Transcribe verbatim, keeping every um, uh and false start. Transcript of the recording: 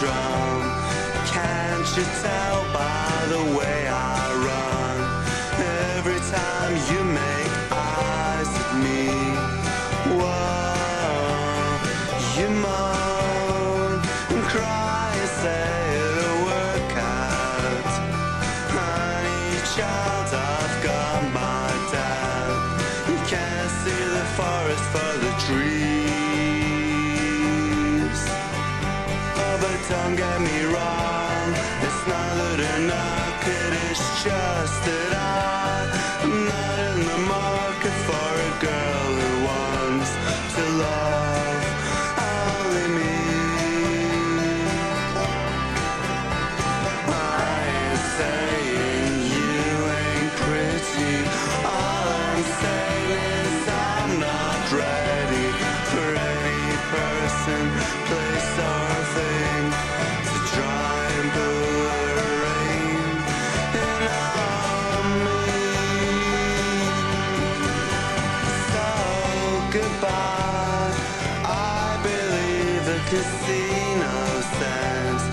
drum. Can't you tell by the way I run? Every time you make eyes at me, whoa, you moan and cry and say it'll work out. Honey, child, I've got my dad. You can't see the forest for the trees. Oh, but don't get me wrong, it's not that I'm not good, it's just that I'm not in the market for a girl who wants to love only me. I ain't saying you ain't pretty, all I'm saying is I'm not ready for any person, place or thing to try and put rain in on me. So goodbye, I believe the casino says